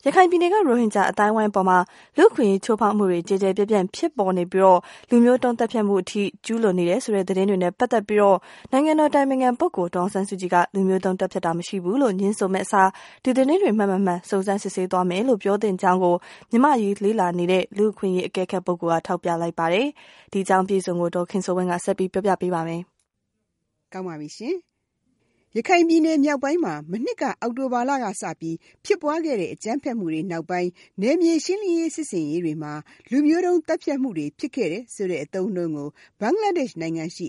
ရခိုင်ပြည်နယ်ကရိုဟင်ဂျာအတိုင်းဝိုင်းပေါ်မှာလူ့အခွင့်အရေးချိုးဖောက်မှုတွေကြေကြေပြန့်ပြန့်ဖြစ်ပေါ်နေပြီးလူမျိုးတုံးသတ်ဖြတ်မှုအထိကျူးလွန်နေတယ်ဆိုတဲ့သတင်းတွေနဲ့ပတ်သက်ပြီးနိုင်ငံတော်တိုင်ပင်ခံပုဂ္ဂိုလ်ဒေါ်အောင်ဆန်းစုကြည်ကလူမျိုးတုံးသတ်ဖြတ်တာမရှိဘူးလို့ငြင်းဆိုမဲ့အစားဒီသတင်းတွေမှန်စုံစမ်းစစ်ဆေးသွားမယ်လို့ပြောသင့်ကြောင်းကိုမြန်မာရေးလေ့လာနေတဲ့လူ့အခွင့်အရေးအကဲခတ်ပုဂ္ဂိုလ်ကထောက်ပြလိုက်ပါတယ်။ဒီအကြောင်းပြည်စုံကိုဒေါ်ခင်စိုးဝင်းကဆက်ပြီးပြောပြပေးပါမယ်။ကောင်းပါပြီရှင်။ရခိုင်ပြည်နယ်မြောက်ပိုင်းမှာမနှစ်ကအောက်တိုဘာလကစပြီးဖြစ်ပွားခဲ့တဲ့အကြမ်းဖက်မှုတွေနောက်ပိုင်းနယ်မြေရှင်းလင်းရေးစစ်ဆင်ရေးတွေမှာလူမျိုးတုံးတပ်ဖြတ်မှုတွေဖြစ်ခဲ့တဲ့ဆိုတဲ့အသုံးအနှုန်းကိုဘင်္ဂလားဒေ့ရှ်နိုင်ငံရှိ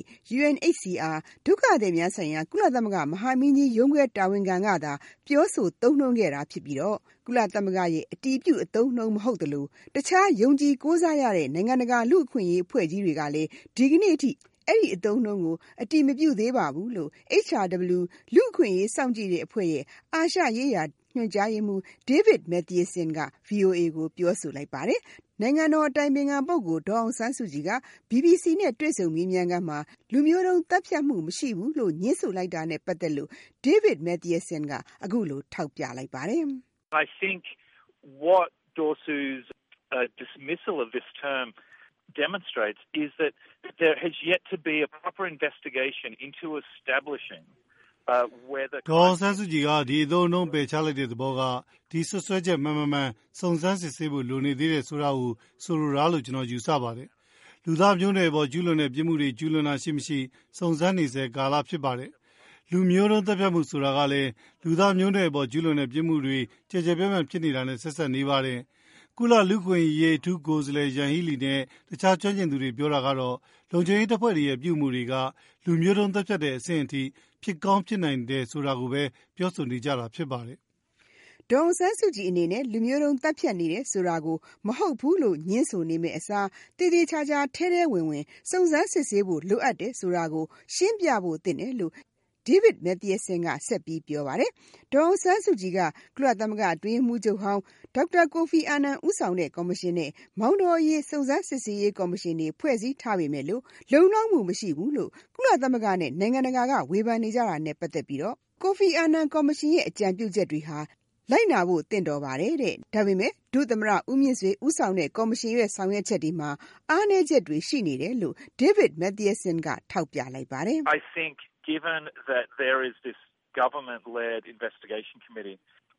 UNHCR ဒုက္ခသည်များဆိုင်ရာကုလသမဂ္ဂမဟာမင်းကြီးရုံးခွဲတာဝန်ခံကသာပြောဆိုသုံးနှုန်းခဲ့တာဖြစ်ပြီးကုလသမဂ္ဂရဲ့အတည်ပြုအသုံးအနှုန်းမဟုတ်သလိုတခြားယုံကြည်ကိုးစားရတဲ့နိုင်ငံတကာလူ့အခွင့်အရေးအဖွဲ့ကြီးတွေကလည်းဒီကနေ့အထိအဲ့ဒီအသုံးအနှုန်းကိုအတည်မပြုသေးပါဘူးလို့ HRW လူ့အခွင့်အရေးစောင့်ကြည့်တဲ့အဖွဲ့ရဲ့အာရှရေးရာညွှန်ကြားရေးမှူး David Mathieson က VOA ကိုပြောဆိုလိုက်ပါတယ်။နိုင်ငံတော်အတိုင်ပင်ခံပုဂ္ဂိုလ်ဒေါ်အောင်ဆန်းစုကြည်က BBC နဲ့တွေ့ဆုံမေးမြန်းခန်းမှာလူမျိုးတုံးသတ်ဖြတ်မှုမရှိဘူးလို့ညင်းဆိုလိုက်တာနဲ့ပတ်သက်လို့ David Mathieson ကအခုလိုထောက်ပြလိုက်ပါတယ်။ I think what Dorsu's dismissal of this term demonstrates is that there has yet to be a proper investigation into establishing whether ဒေါ်အောင်ဆန်းစုကြည်ကဒီအသုံးအနှုန်းပယ်ချလိုက်တဲ့သဘောကဒီဆွဆွဲချက်မှန်စုံစမ်းစစ်ဆေးဖို့လိုနေသေးတယ်ဆိုတာကိုဆိုလိုတာလို့ကျွန်တော်ယူဆပါတယ်။လူသားမျိုးနွယ်ပေါ်ကျူးလွန်တဲ့ပြစ်မှုတွေကျူးလွန်တာရှိမရှိစုံစမ်းနေစေကာလဖြစ်ပါတယ်။လူမျိုးတုံးသတ်ဖြတ်မှုဆိုတာကလည်းလူသားမျိုးနွယ်ပေါ်ကျူးလွန်တဲ့ပြစ်မှုတွေကြကြပြန့်ပြန့်ဖြစ်နေတာနဲ့ဆက်ဆက်နေပါတယ်။ကုလလူ့ခွင့်ရေးအထူးကိုယ်စားလှယ်ယန်ဟီလီနဲ့တခြားကျွမ်းကျင်သူတွေပြောတာကတော့လုံခြုံရေးတပ်ဖွဲ့တွေရဲ့ပြုမှုတွေကလူမျိုးတုံးသတ်ဖြတ်တဲ့အဆင့်အထိဖြစ်ကောင်းဖြစ်နိုင်တယ်ဆိုတာကိုပဲပြောဆိုနေကြတာဖြစ်ပါတယ်။ဒေါ်အောင်ဆန်းစုကြည်အနေနဲ့လူမျိုးတုံးသတ်ဖြတ်နေတယ်ဆိုတာကိုမဟုတ်ဘူးလို့ညင်းဆိုနေမယ့်အစားတည်တည်ချာချာထဲဝင်စုံစမ်းစစ်ဆေးဖို့လိုအပ်တယ်ဆိုတာကိုရှင်းပြဖို့သင့်တယ်လို့David Mathieson ကဆက်ပြီးပြောပါတယ်။ဒေါ်အောင်ဆန်းစုကြည်ကကုလသမဂ္ဂအတွင်းရေးမှူးချုပ်ဟောင်းဒေါက်တာကိုဖီအာနန်ဦးဆောင်တဲ့ကော်မရှင်နဲ့မောင်တော်ရေးစုံစမ်းစစ်ဆေးရေးကော်မရှင်တွေဖွဲ့စည်းထားပေမဲ့လို့လုံလောက်မှုမရှိဘူးလို့ကုလသမဂ္ဂနဲ့နိုင်ငံတကာကဝေဖန်နေကြတာနဲ့ပတ်သက်ပြီးကိုဖီအာနန်ကော်မရှင်ရဲ့အကြံပြုချက်တွေဟာလိုက်နာဖို့တင့်တော်ပါတယ်တဲ့။ဒါပေမဲ့ဒုသမ္မတဦးမြင့်ဆွေဦးဆောင်တဲ့ကော်မရှင်ရဲ့ဆောင်ရွက်ချက်တွေမှာအားနည်းချက်တွေရှိနေတယ်လို့ David Mathieson ကထောက်ပြလိုက်ပါတယ်။ I think given that there is this government-led investigation committee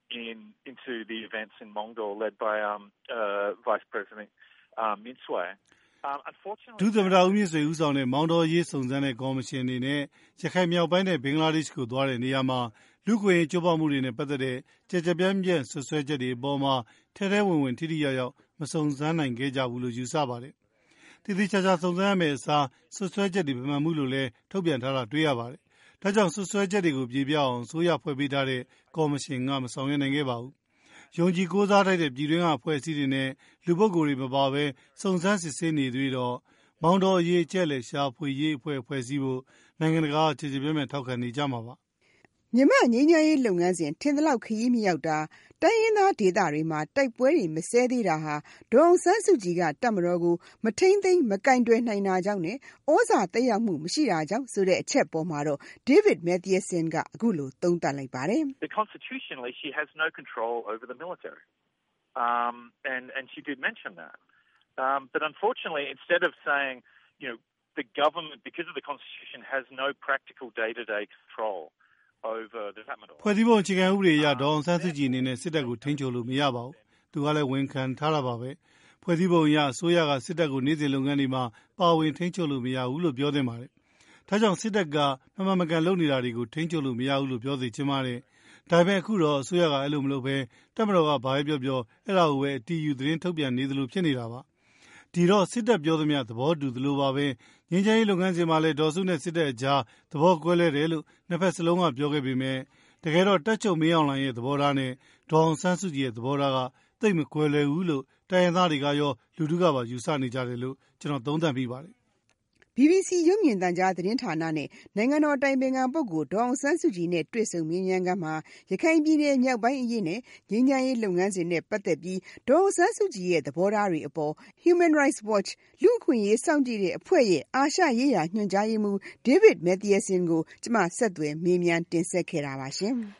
into the events in Mongdor led by Vice President Min Sway, ဒုသမ္မတဦးမြင့်ဆွေဦးဆောင်တဲ့မောင်တော်ရေးစုံစမ်းတဲ့ကော်မရှင်အနေနဲ့ရခိုင်မြောက်ပိုင်းနဲ့ဘင်္ဂလားဒေ့ရှ်ကိုသွားတဲ့နေရာမှာလူ့ခွင့်ရေးချိုးဖောက်မှုတွေနဲ့ပတ်သက်တဲ့ကြကြပြန့်ပြန့်ဆွဆွဲချက်တွေအပေါ်မှာထဲဝင်ထိထိရောက်ရောက်မစုံစမ်းနိုင်ခဲ့ကြဘူးလို့ယူဆပါတယ်။တည်တည်ချာချာစုံစမ်းရမယ့်အစားဆွဆွဲချက်တွေမမှန်ဘူးလို့လည်းထုတ်ပြန်ထားတာတွေ့ရပါတယ်။ဒါကြောင့်ဆွဆွဲချက်တွေကိုပြေပြအောင်ဆိုရဖွဲ့ပေးထားတဲ့ကော်မရှင်ကမဆောင်ရွက်နိုင်ခဲ့ပါဘူး။ယုံကြည်ကိုးစားထိုက်တဲ့ပြည်တွင်းကအဖွဲ့အစည်းတွေနဲ့လူပုဂ္ဂိုလ်တွေမပါဘဲစုံစမ်းစစ်ဆေးနေသေးတော့မောင်တော်ရေးကျက်လက်ရှာဖွေရေးအဖွဲ့စည်းဖို့နိုင်ငံတကာခြေပြန့်ထောက်ခံနေကြမှာပါ။မြန်မာငြိမ်းချမ်းရေးလုပ်ငန်းစဉ်ထင်သလောက်ခရီးမရောက်တာတိုင်းရင်းသားဒေသတွေမှာတိုက်ပွဲတွေမဆဲသေးတာဟာဒေါ်အောင်ဆန်းစုကြည်ကတပ်မတော်ကိုမထိန်းသိမ်းမကင်တွယ်နိုင်တာကြောင့်နဲ့ဩဇာတက်ရောက်မှုမရှိတာကြောင့်ဆိုတဲ့အချက်ပေါ်မှာတော့ David Mathieson ကအခုလိုသုံးသပ်လိုက်ပါတယ်။ Constitutionally she has no control over the military. And she did mention that. But unfortunately instead of saying, the government because of the constitution has no practical day-to-day control ဖွဲ့စည်းပုံအခြေခံဥပဒေအရဒေါ်အောင်ဆန်းစုကြည်အနေနဲ့စစ်တပ်ကိုထိန်းချုပ်လို့မရပါဘူး။သူကလည်းဝန်ခံထားတာပါပဲ။ဖွဲ့စည်းပုံအရအစိုးရကစစ်တပ်ကိုနေ့စဉ်လုပ်ငန်းတွေမှာပါဝင်ထိန်းချုပ်လို့မရဘူးလို့ပြောသင့်ပါတယ်။ဒါကြောင့်စစ်တပ်ကမမှန်ကန်လုပ်နေတာတွေကိုထိန်းချုပ်လို့မရဘူးလို့ပြောစေချင်ပါတယ်။ဒါပေမဲ့အခုတော့အစိုးရကအဲ့လိုမလုပ်ဘဲတပ်မတော်ကဘာပဲပြောအဲ့ဒါကိုပဲအတီးယူသတင်းထုတ်ပြန်နေသလိုဖြစ်နေတာပါ။ဒီတော့စစ်တပ်ပြောသမျှသဘောတူသလိုပါပဲငြိမ်းချမ်းရေးလုပ်ငန်းစဉ်မှာလည်းဒေါ်စုနဲ့စစ်တပ်အကြားသဘောကွဲလွဲတယ်လို့နှစ်ဖက်စလုံးကပြောခဲ့ပေမဲ့တကယ်တော့တပ်ချုပ်မင်းအောင်လှိုင်ရဲ့သဘောထားနဲ့ဒေါ်အောင်ဆန်းစုကြည်ရဲ့သဘောထားကသိပ်မကွဲလွဲဘူးလို့တိုင်းရင်းသားတွေကရောလူထုကပါယူဆနေကြတယ်လို့ကျွန်တော်သုံးသပ်မိပါတယ် BBC ရုပ်မြင်သံကြားသတင်းဌာနနဲ့နိုင်ငံတော်တိုင်ပင်ခံပုဂ္ဂိုလ်ဒေါ်အောင်ဆန်းစုကြည်နဲ့တွေ့ဆုံမေးမြန်းခန်းမှာရခိုင်ပြည်နယ်မြောက်ပိုင်းအရေးနဲ့ငြိမ်းချမ်းရေးလုပ်ငန်းစဉ်နဲ့ပတ်သက်ပြီးဒေါ်အောင်ဆန်းစုကြည်ရဲ့သဘောထားတွေအပေါ် Human Rights Watch လူ့အခွင့်အရေးစောင့်ကြည့်တဲ့အဖွဲ့ရဲ့အာရှရေးရာညွှန်ကြားရေးမှူး David Mathieson ကိုကျွန်မဆက်သွယ်မေးမြန်းတင်ဆက်ခဲ့တာပါရှင်။